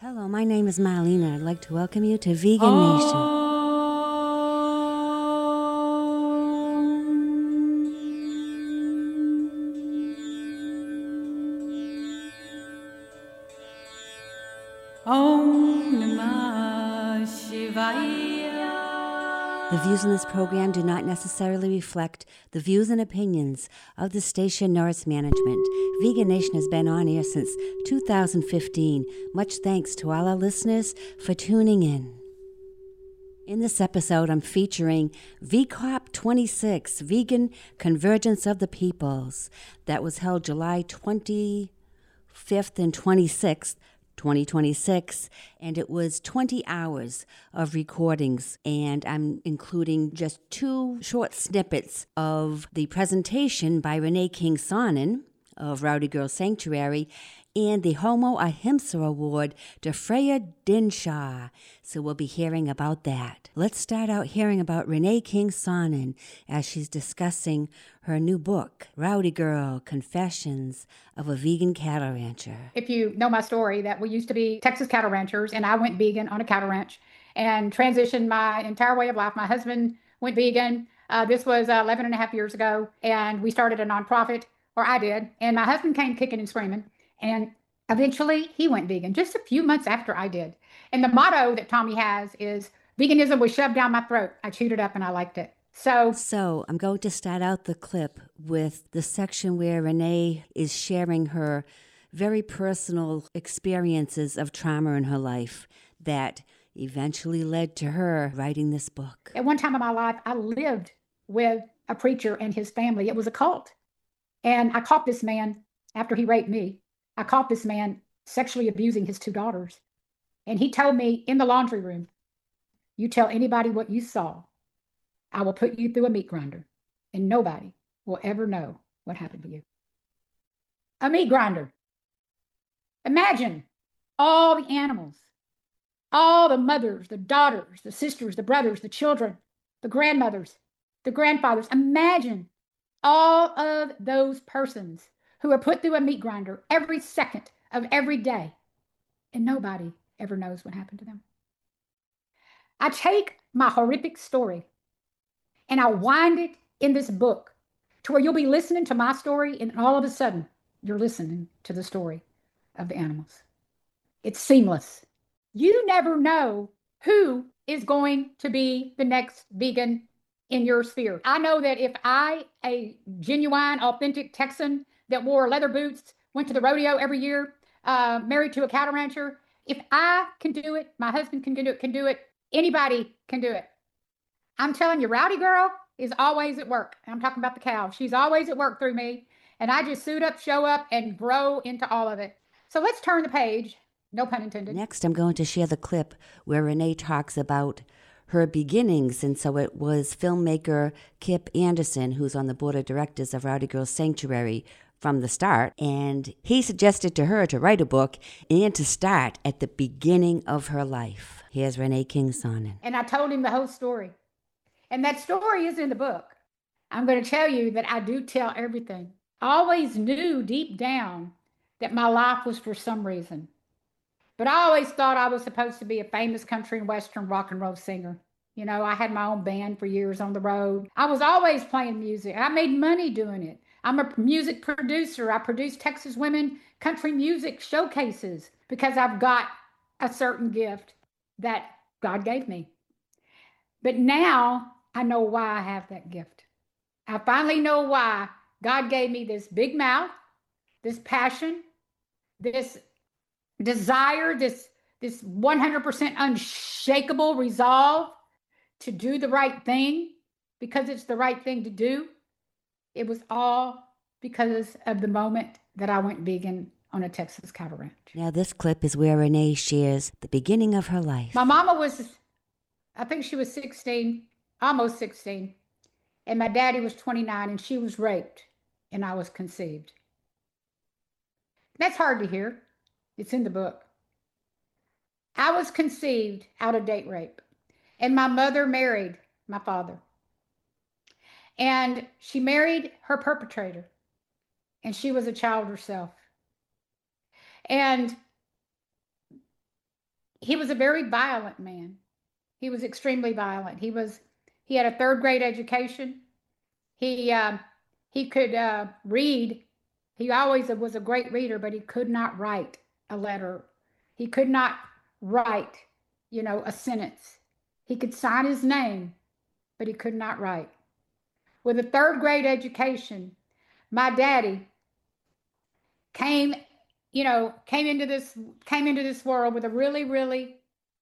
Hello, my name is Marlena. I'd like to welcome you to Vegan Nation. Om Namah Shivaya. The views in this program do not necessarily reflect the views and opinions of the station nor its management. Vegan Nation has been on air since 2015. Much thanks to all our listeners for tuning in. In this episode, I'm featuring VCOP 26, Vegan Convergence of the Peoples, that was held July 25th and 26th, 2026, and it was 20 hours of recordings, and I'm including just two short snippets of the presentation by Renee King Sonnen of Rowdy Girl Sanctuary and the Homo Ahimsa Award to Freya Dinshaw. So we'll be hearing about that. Let's start out hearing about Renee King Sonnen as she's discussing her new book, Rowdy Girl, Confessions of a Vegan Cattle Rancher. If you know my story, that we used to be Texas cattle ranchers, and I went vegan on a cattle ranch and transitioned my entire way of life. My husband went vegan. This was 11 and a half years ago, and we started a nonprofit, or I did, and my husband came kicking and screaming, and eventually he went vegan just a few months after I did. And the motto that Tommy has is, veganism was shoved down my throat. I chewed it up and I liked it. So I'm going to start out the clip with the section where Renee is sharing her very personal experiences of trauma in her life that eventually led to her writing this book. At one time in my life, I lived with a preacher and his family. It was a cult. And I caught this man after he raped me. I caught this man sexually abusing his two daughters. And he told me in the laundry room, you tell anybody what you saw, I will put you through a meat grinder, and nobody will ever know what happened to you. A meat grinder. Imagine all the animals, all the mothers, the daughters, the sisters, the brothers, the children, the grandmothers, the grandfathers. Imagine all of those persons who are put through a meat grinder every second of every day, and nobody ever knows what happened to them. I take my horrific story and I wind it in this book to where you'll be listening to my story, and all of a sudden you're listening to the story of the animals. It's seamless. You never know who is going to be the next vegan in your sphere. I know that if I, a genuine, authentic Texan that wore leather boots, went to the rodeo every year, married to a cattle rancher, if I can do it, my husband can do it, anybody can do it. I'm telling you, Rowdy Girl is always at work. I'm talking about the cow. She's always at work through me. And I just suit up, show up, and grow into all of it. So let's turn the page. No pun intended. Next, I'm going to share the clip where Renee talks about her beginnings. And so it was filmmaker Kip Anderson, who's on the board of directors of Rowdy Girl Sanctuary from the start. And he suggested to her to write a book and to start at the beginning of her life. Here's Renee King Sonnen. And I told him the whole story. And that story is in the book. I'm going to tell you that I do tell everything. I always knew deep down that my life was for some reason. But I always thought I was supposed to be a famous country and western rock and roll singer. You know, I had my own band for years on the road. I was always playing music. I made money doing it. I'm a music producer. I produce Texas women country music showcases because I've got a certain gift that God gave me. But now I know why I have that gift. I finally know why God gave me this big mouth, this passion, this desire, this 100% unshakable resolve to do the right thing because it's the right thing to do. It was all because of the moment that I went vegan on a Texas cattle ranch. Now this clip is where Renee shares the beginning of her life. My mama was, I think she was 16, almost 16. And my daddy was 29, and she was raped, and I was conceived. That's hard to hear. It's in the book. I was conceived out of date rape, and my mother married my father. And she married her perpetrator, and she was a child herself. And he was a very violent man. He was extremely violent. He had a third grade education. He could read. He always was a great reader, but he could not write a letter. He could not write, a sentence. He could sign his name, but he could not write. With a third grade education, my daddy came into this world with a really, really,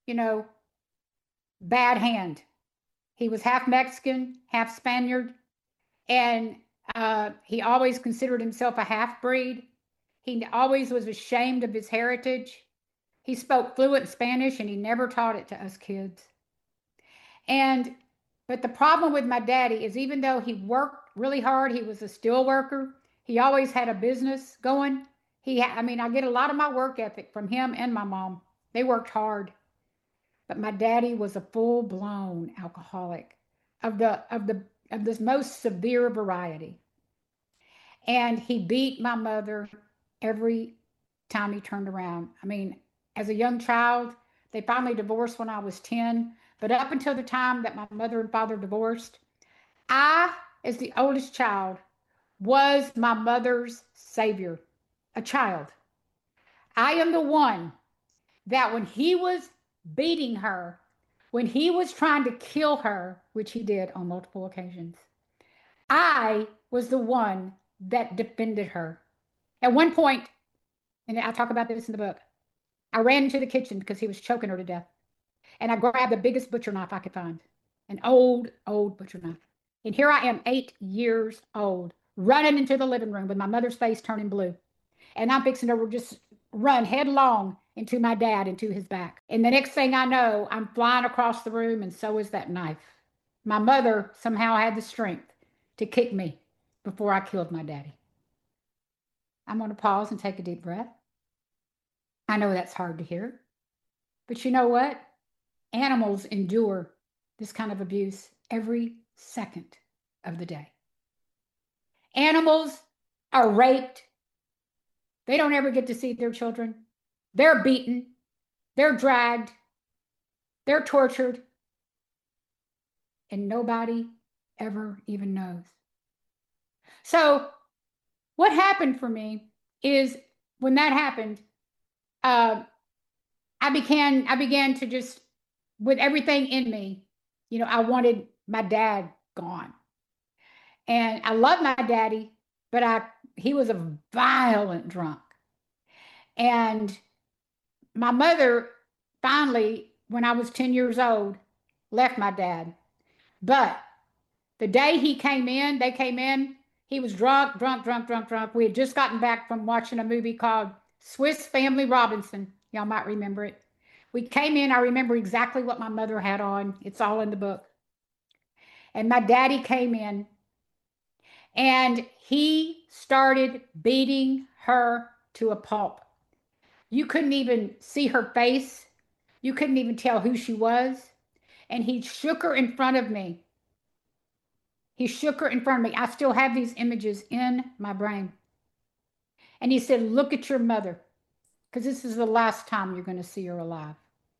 bad hand. He was half Mexican, half Spaniard, and he always considered himself a half-breed. He always was ashamed of his heritage. He spoke fluent Spanish, and he never taught it to us kids. But the problem with my daddy is, even though he worked really hard, he was a steel worker. He always had a business going. I get a lot of my work ethic from him and my mom. They worked hard. But my daddy was a full-blown alcoholic of the most severe variety. And he beat my mother every time he turned around. As a young child, they finally divorced when I was 10. But up until the time that my mother and father divorced, I, as the oldest child, was my mother's savior, a child. I am the one that when he was beating her, when he was trying to kill her, which he did on multiple occasions, I was the one that defended her. At one point, and I talk about this in the book, I ran into the kitchen because he was choking her to death. And I grabbed the biggest butcher knife I could find, an old butcher knife. And here I am, 8 years old, running into the living room with my mother's face turning blue. And I'm fixing to just run headlong into my dad, into his back. And the next thing I know, I'm flying across the room, and so is that knife. My mother somehow had the strength to kick me before I killed my daddy. I'm going to pause and take a deep breath. I know that's hard to hear, but you know what? Animals endure this kind of abuse every second of the day. Animals are raped. They don't ever get to see their children. They're beaten. They're dragged. They're tortured. And nobody ever even knows. So what happened for me is, when that happened, I began to just, with everything in me, I wanted my dad gone. And I love my daddy, but he was a violent drunk. And my mother finally, when I was 10 years old, left my dad. But the day they came in, he was drunk. We had just gotten back from watching a movie called Swiss Family Robinson. Y'all might remember it. We came in, I remember exactly what my mother had on. It's all in the book. And my daddy came in, and he started beating her to a pulp. You couldn't even see her face. You couldn't even tell who she was. And he shook her in front of me. He shook her in front of me. I still have these images in my brain. And he said, "Look at your mother, because this is the last time you're going to see her alive."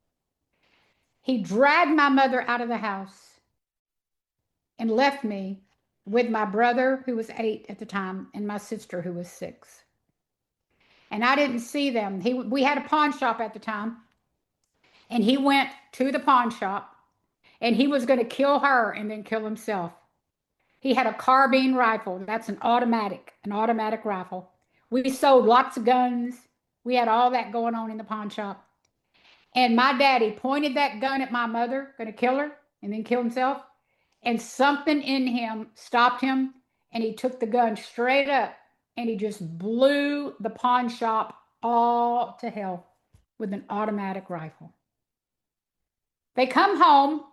He dragged my mother out of the house and left me with my brother, who was 8 at the time, and my sister, who was 6. And I didn't see them. We had a pawn shop at the time, and he went to the pawn shop, and he was going to kill her and then kill himself. He had a carbine rifle. That's an automatic rifle. We sold lots of guns. We had all that going on in the pawn shop. And my daddy pointed that gun at my mother, going to kill her and then kill himself. And something in him stopped him, and he took the gun straight up, and he just blew the pawn shop all to hell with an automatic rifle. They come home.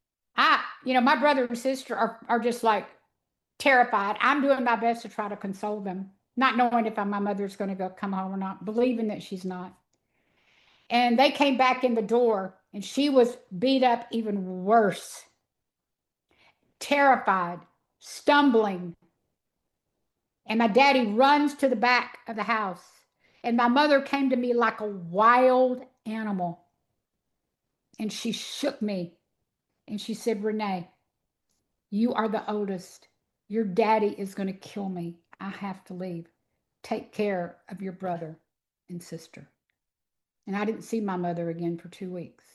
My brother and sister are just like terrified. I'm doing my best to try to console them, not knowing if my mother's going to come home or not, believing that she's not. And they came back in the door, and she was beat up even worse, terrified, stumbling. And my daddy runs to the back of the house, and my mother came to me like a wild animal. and she shook me and she said, Renee, you are the oldest. Your daddy is going to kill me. I have to leave. Take care of your brother and sister. And I didn't see my mother again for 2 weeks.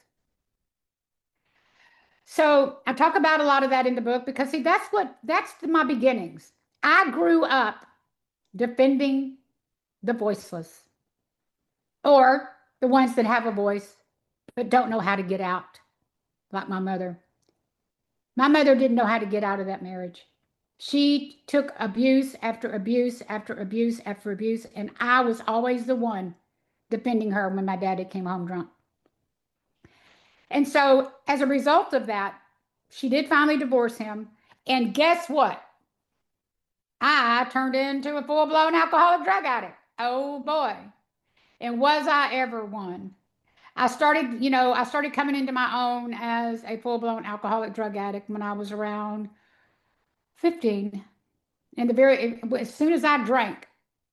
So I talk about a lot of that in the book because, see, that's my beginnings. I grew up defending the voiceless, or the ones that have a voice but don't know how to get out, like my mother. My mother didn't know how to get out of that marriage. She took abuse after abuse after abuse after abuse, and I was always the one defending her when my daddy came home drunk. And so as a result of that, she did finally divorce him. And guess what? I turned into a full-blown alcoholic drug addict. Oh boy. And was I ever one? I started coming into my own as a full-blown alcoholic drug addict when I was around 15. And as soon as I drank,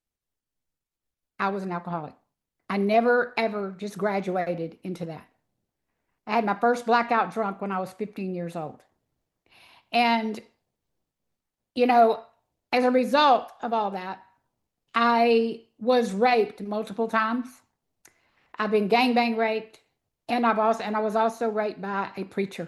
I was an alcoholic. I never, ever just graduated into that. I had my first blackout drunk when I was 15 years old. And, as a result of all that, I was raped multiple times. I've been gangbang raped, and I was also raped by a preacher.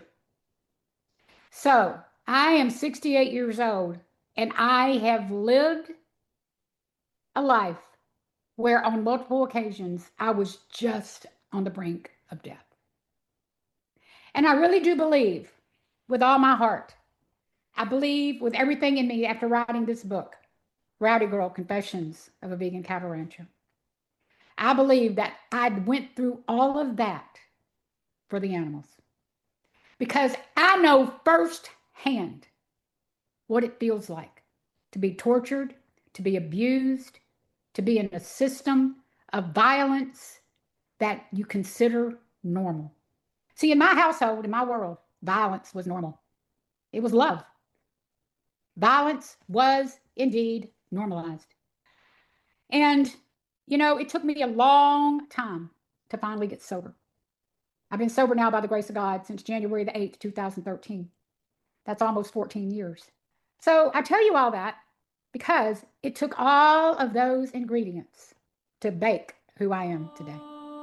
So I am 68 years old, and I have lived a life where on multiple occasions I was just on the brink of death. And I really do believe with all my heart, I believe with everything in me after writing this book, Rowdy Girl Confessions of a Vegan Cattle Rancher, I believe that I went through all of that for the animals. Because I know firsthand what it feels like to be tortured, to be abused, to be in a system of violence that you consider normal. See, in my household, in my world, violence was normal. It was love. Violence was indeed normalized. And, it took me a long time to finally get sober. I've been sober now by the grace of God since January the 8th, 2013. That's almost 14 years. So I tell you all that because it took all of those ingredients to bake who I am today.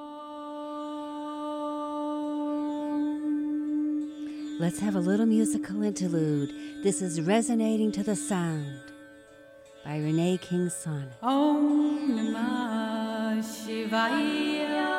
Let's have a little musical interlude. This is Resonating to the Sound by Renee King Sonnet. Om Namah Shivaya.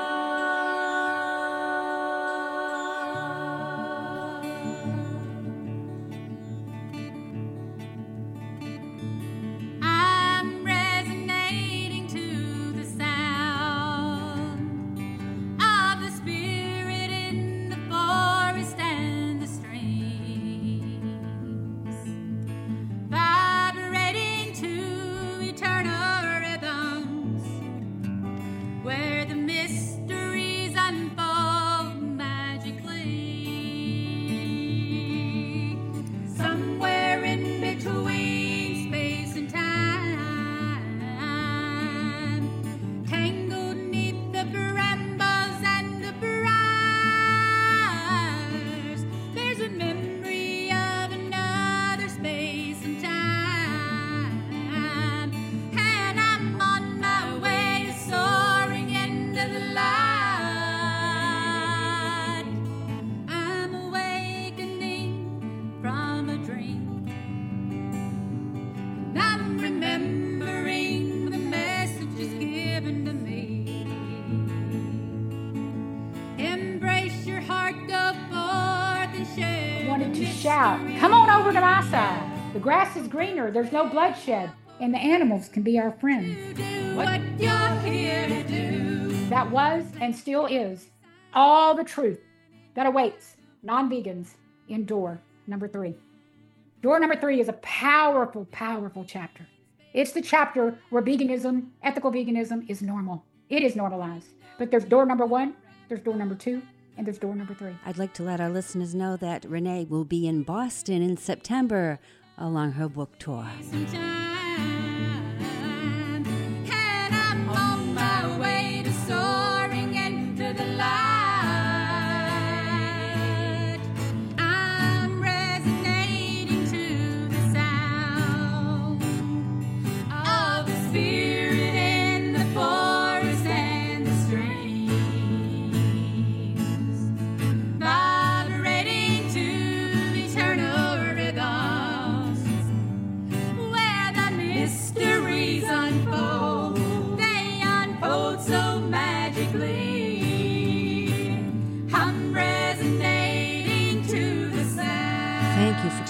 Shout, come on over to my side. The grass is greener, there's no bloodshed, and the animals can be our friends. What you're here to do. That was and still is all the truth that awaits non-vegans in door number 3. Door number 3 is a powerful, powerful chapter. It's the chapter where veganism, ethical veganism, is normal. It is normalized. But there's door number 1, there's door number 2, and there's door number 3. I'd like to let our listeners know that Renee will be in Boston in September along her book tour.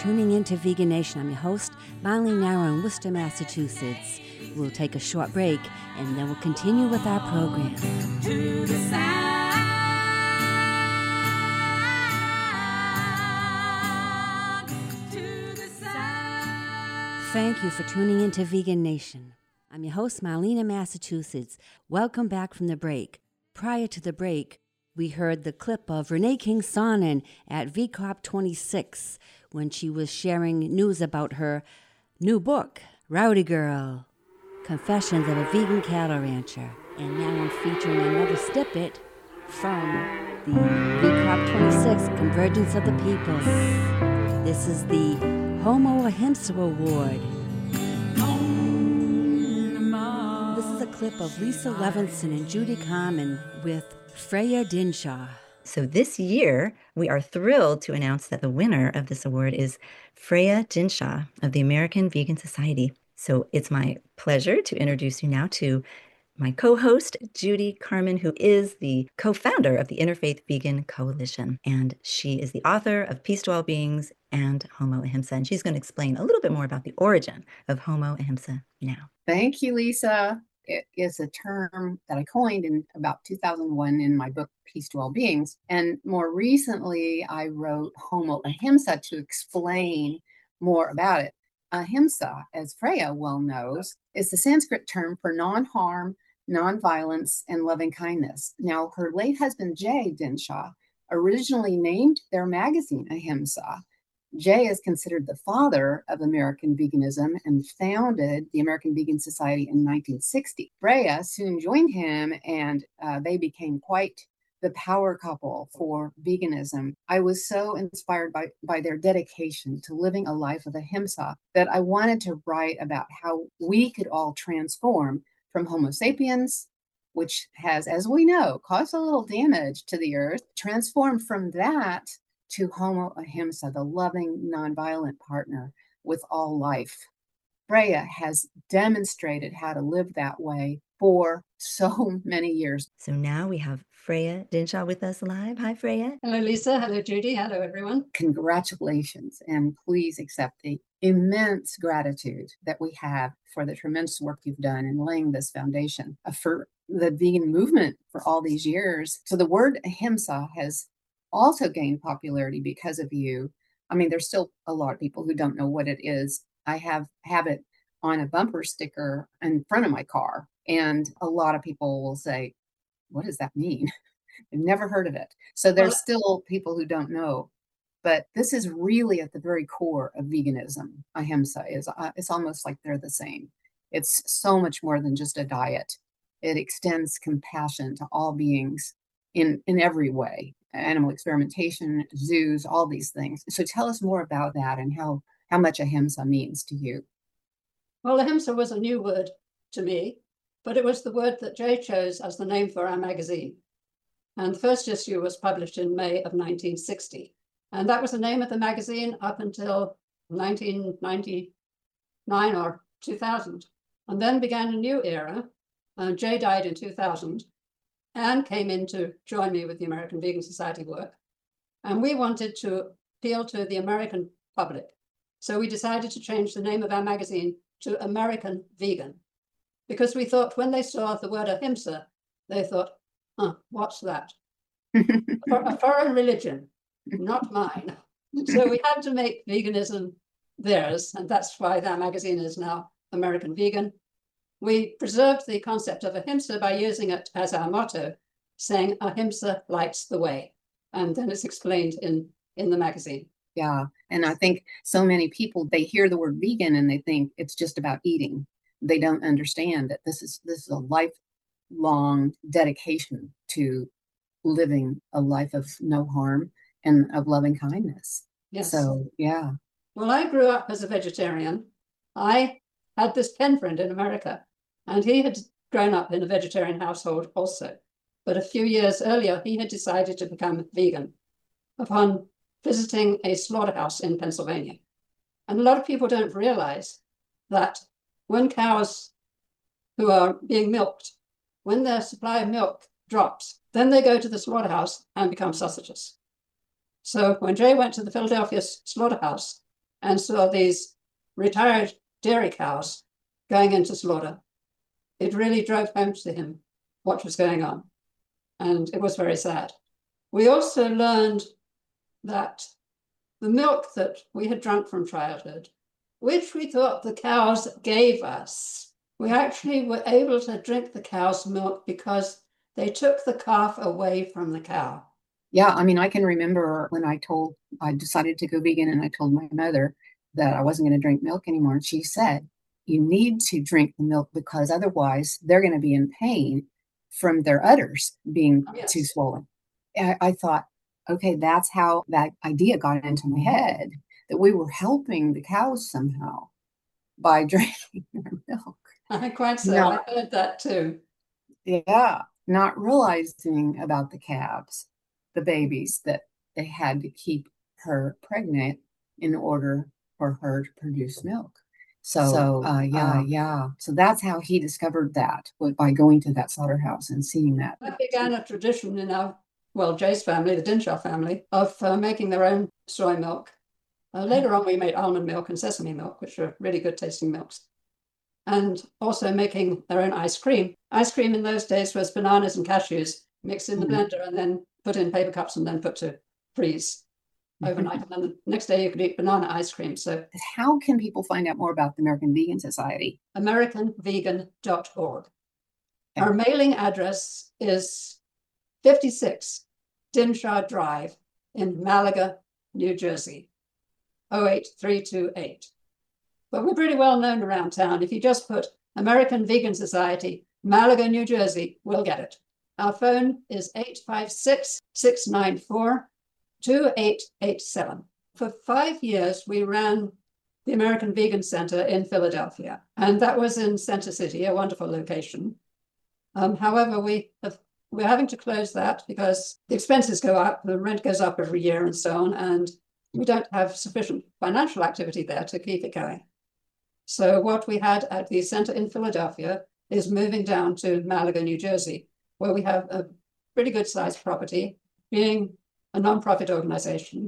tuning in to Vegan Nation. I'm your host, Marlene Narrow in Worcester, Massachusetts. We'll take a short break, and then we'll continue with our program. To the sound, to the sound. Thank you for tuning in to Vegan Nation. I'm your host, Marlene in Massachusetts. Welcome back from the break. Prior to the break, we heard the clip of Renee King Sonnen at VCOP 26 when she was sharing news about her new book, Rowdy Girl, Confessions of a Vegan Cattle Rancher. And now I'm featuring another snippet from the VCOP 26 Convergence of the Peoples. This is the Homo Ahimsa Award. This is a clip of Lisa Levinson and Judy Carmen with Freya Dinshaw. So this year, we are thrilled to announce that the winner of this award is Freya Dinshaw of the American Vegan Society. So it's my pleasure to introduce you now to my co-host, Judy Carmen, who is the co-founder of the Interfaith Vegan Coalition. And she is the author of Peace to All Beings and Homo Ahimsa. And she's going to explain a little bit more about the origin of Homo Ahimsa now. Thank you, Lisa. It is a term that I coined in about 2001 in my book, Peace to All Beings. And more recently, I wrote Homo Ahimsa to explain more about it. Ahimsa, as Freya well knows, is the Sanskrit term for non-harm, non-violence, and loving kindness. Now, her late husband, Jay Dinshaw, originally named their magazine Ahimsa. Jay is considered the father of American veganism and founded the American Vegan Society in 1960. Freya soon joined him, and they became quite the power couple for veganism. I was so inspired by their dedication to living a life of ahimsa that I wanted to write about how we could all transform from Homo sapiens, which has, as we know, caused a little damage to the earth, transform from that to Homo Ahimsa, the loving, nonviolent partner with all life. Freya has demonstrated how to live that way for so many years. So now we have Freya Dinshaw with us live. Hi, Freya. Hello, Lisa. Hello, Judy. Hello, everyone. Congratulations, and please accept the immense gratitude that we have for the tremendous work you've done in laying this foundation for the vegan movement for all these years. So the word ahimsa has also gained popularity because of you. I mean, there's still a lot of people who don't know what it is. I have it on a bumper sticker in front of my car, and a lot of people will say, what does that mean? I've never heard of it. So there's still people who don't know, but this is really at the very core of veganism. Ahimsa is, it's almost like they're the same. It's so much more than just a diet. It extends compassion to all beings in every way. Animal experimentation, zoos, all these things. So tell us more about that and how much ahimsa means to you. Well, ahimsa was a new word to me, but it was the word that Jay chose as the name for our magazine. And the first issue was published in May of 1960. And that was the name of the magazine up until 1999 or 2000. And then began a new era. Jay died in 2000. And came in to join me with the American Vegan Society work. And we wanted to appeal to the American public. So we decided to change the name of our magazine to American Vegan, because we thought when they saw the word ahimsa, they thought, what's that? A foreign religion, not mine. So we had to make veganism theirs. And that's why that magazine is now American Vegan. We preserved the concept of ahimsa by using it as our motto, saying ahimsa lights the way. And then it's explained in the magazine. Yeah. And I think so many people, they hear the word vegan and they think it's just about eating. They don't understand that this is a lifelong dedication to living a life of no harm and of loving kindness. Yes. So, yeah. Well, I grew up as a vegetarian. I had this pen friend in America, and he had grown up in a vegetarian household also. But a few years earlier, he had decided to become vegan upon visiting a slaughterhouse in Pennsylvania. And a lot of people don't realize that when cows who are being milked, when their supply of milk drops, then they go to the slaughterhouse and become sausages. So when Jay went to the Philadelphia slaughterhouse, and saw these retired dairy cows going into slaughter, it really drove home to him what was going on. And it was very sad. We also learned that the milk that we had drunk from childhood, which we thought the cows gave us, we actually were able to drink the cow's milk because they took the calf away from the cow. Yeah, I mean, I can remember when I decided to go vegan and I told my mother that I wasn't going to drink milk anymore. And she said, you need to drink the milk because otherwise they're going to be in pain from their udders being too swollen. I thought, okay, that's how that idea got into my head, that we were helping the cows somehow by drinking their milk. Quite so. No. I heard that too. Yeah, not realizing about the calves, the babies, that they had to keep her pregnant in order for her to produce milk. So that's how he discovered that, by going to that slaughterhouse and seeing that. That began a tradition in Jay's family, the Dinshaw family, of making their own soy milk. Later on, we made almond milk and sesame milk, which are really good tasting milks. And also making their own ice cream. Ice cream in those days was bananas and cashews mixed in the blender and then put in paper cups and then put to freeze overnight. And then the next day you could eat banana ice cream. So how can people find out more about the American Vegan Society? AmericanVegan.org. Our mailing address is 56 Dinshaw Drive in Malaga, New Jersey, 08328. But we're pretty well known around town. If you just put American Vegan Society, Malaga, New Jersey, we'll get it. Our phone is 856-694-2887. For 5 years, we ran the American Vegan Center in Philadelphia, and that was in Center City, a wonderful location. However, we're having to close that because the expenses go up, the rent goes up every year and so on, and we don't have sufficient financial activity there to keep it going. So what we had at the center in Philadelphia is moving down to Malaga, New Jersey, where we have a pretty good sized property. Being a nonprofit organization,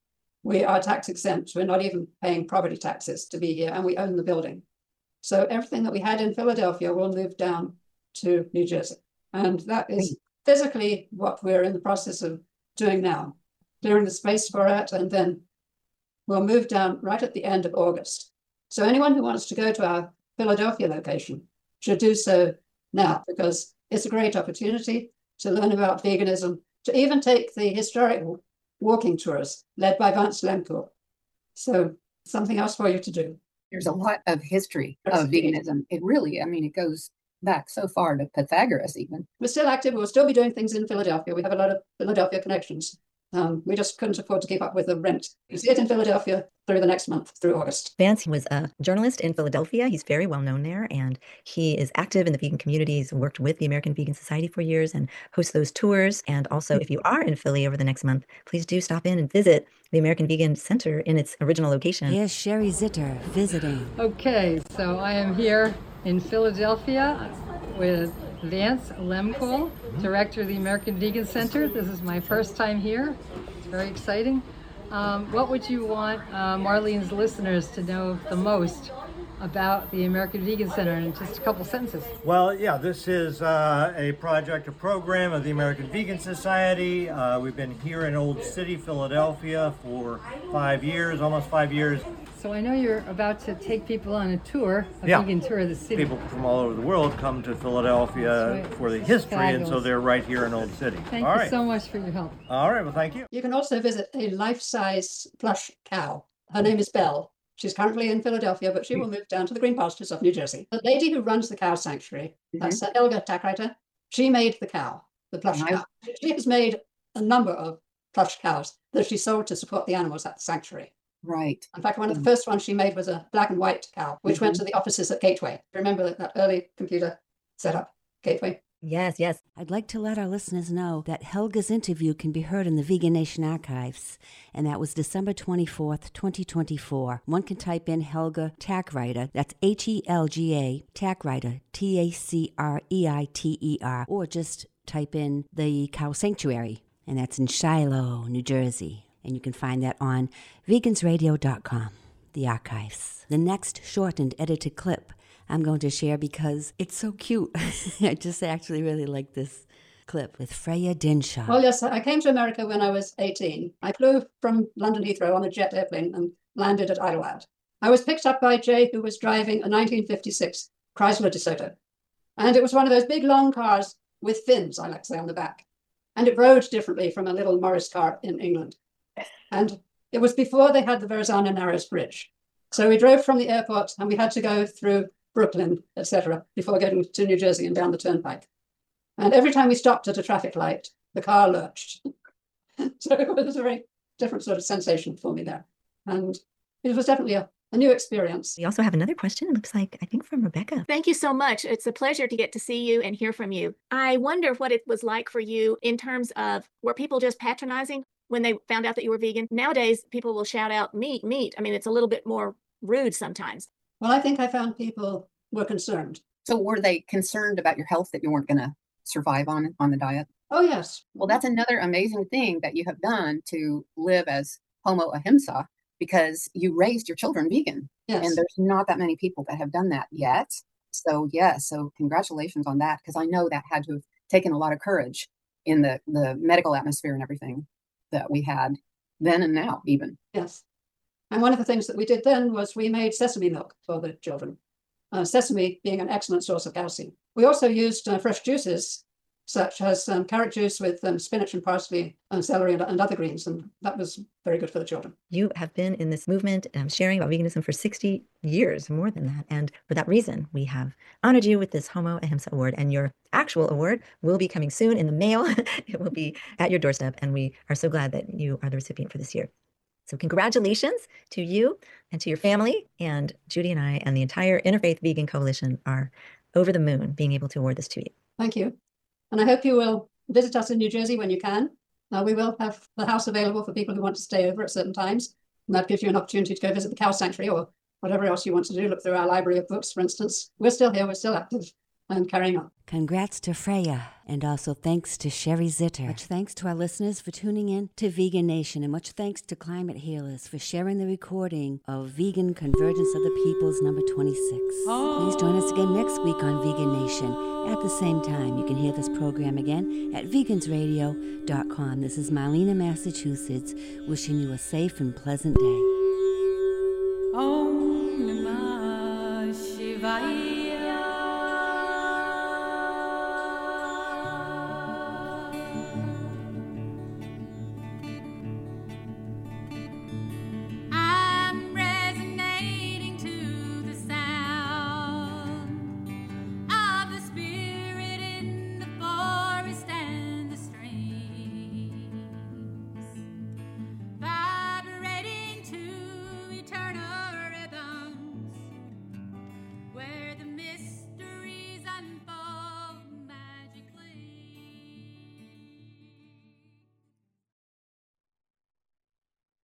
we are tax exempt. We're not even paying property taxes to be here, and we own the building. So everything that we had in Philadelphia will move down to New Jersey. And that is physically what we're in the process of doing now, clearing the space for it, and then we'll move down right at the end of August. So anyone who wants to go to our Philadelphia location should do so now, because it's a great opportunity to learn about veganism, to even take the historic walking tours led by Vance Lemcourt. So something else for you to do. There's a lot of history of veganism. It really, it goes back so far to Pythagoras even. We're still active. We'll still be doing things in Philadelphia. We have a lot of Philadelphia connections. We just couldn't afford to keep up with the rent. You see it in Philadelphia through the next month, through August. Vance was a journalist in Philadelphia. He's very well known there, and he is active in the vegan community. He's worked with the American Vegan Society for years and hosts those tours. And also, if you are in Philly over the next month, please do stop in and visit the American Vegan Center in its original location. Here's Sherry Zitter visiting. Okay, so I am here in Philadelphia with Vance Lemcourt, director of the American Vegan Center. This is my first time here. It's very exciting. What would you want Marlene's listeners to know the most about the American Vegan Center in just a couple sentences? Well, yeah, this is a program of the American Vegan Society. We've been here in Old City, Philadelphia for 5 years, almost 5 years. So I know you're about to take people on a tour, vegan tour of the city. People from all over the world come to Philadelphia for the history, and so they're right here in Old City. Thank you so much for your help. All right, well, thank you. You can also visit a life-size plush cow. Her name is Belle. She's currently in Philadelphia, but she will move down to the green pastures of New Jersey. The lady who runs the cow sanctuary, that's Elga Tackreiter, she made the cow, the plush cow. She has made a number of plush cows that she sold to support the animals at the sanctuary. Right. In fact, one of the first ones she made was a black and white cow, which went to the offices at Gateway. Remember that early computer setup, Gateway? Yes, yes. I'd like to let our listeners know that Helga's interview can be heard in the Vegan Nation archives, and that was December 24th, 2024. One can type in Helga Tackreiter, that's Helga Tackreiter, Tackreiter, or just type in the Cow Sanctuary, and that's in Shiloh, New Jersey. And you can find that on vegansradio.com. the archives. The next short and edited clip I'm going to share because it's so cute. I just actually really like this clip with Freya Dinshaw. Well, yes, I came to America when I was 18. I flew from London Heathrow on a jet airplane and landed at Idlewild. I was picked up by Jay, who was driving a 1956 Chrysler DeSoto. And it was one of those big, long cars with fins, I like to say, on the back. And it rode differently from a little Morris car in England. And it was before they had the Verrazano Narrows Bridge. So we drove from the airport and we had to go through Brooklyn, etc., before getting to New Jersey and down the turnpike. And every time we stopped at a traffic light, the car lurched. So it was a very different sort of sensation for me there. And it was definitely a new experience. We also have another question, it looks like, I think from Rebecca. Thank you so much. It's a pleasure to get to see you and hear from you. I wonder what it was like for you in terms of, were people just patronizing when they found out that you were vegan? Nowadays, people will shout out meat, meat. I mean, it's a little bit more rude sometimes. Well, I think I found people were concerned. So were they concerned about your health, that you weren't going to survive on the diet? Oh, yes. Well, that's another amazing thing that you have done to live as Homo Ahimsa, because you raised your children vegan. Yes. And there's not that many people that have done that yet. So so congratulations on that, because I know that had to have taken a lot of courage in the medical atmosphere and everything that we had then and now even. Yes. And one of the things that we did then was we made sesame milk for the children, sesame being an excellent source of calcium. We also used fresh juices, such as carrot juice with spinach and parsley and celery and other greens, and that was very good for the children. You have been in this movement sharing about veganism for 60 years, more than that. And for that reason, we have honored you with this Homo Ahimsa Award. And your actual award will be coming soon in the mail. It will be at your doorstep. And we are so glad that you are the recipient for this year. So congratulations to you and to your family. And Judy and I and the entire Interfaith Vegan Coalition are over the moon being able to award this to you. Thank you. And I hope you will visit us in New Jersey when you can. We will have the house available for people who want to stay over at certain times. And that gives you an opportunity to go visit the cow sanctuary or whatever else you want to do. Look through our library of books, for instance. We're still here. We're still active and carrying on. Congrats to Freya, and also thanks to Sherry Zitter. Much thanks to our listeners for tuning in to Vegan Nation, and much thanks to Climate Healers for sharing the recording of Vegan Convergence of the Peoples number 26. Please join us again next week on Vegan Nation. At the same time, you can hear this program again at vegansradio.com. This is Marlena, Massachusetts, wishing you a safe and pleasant day.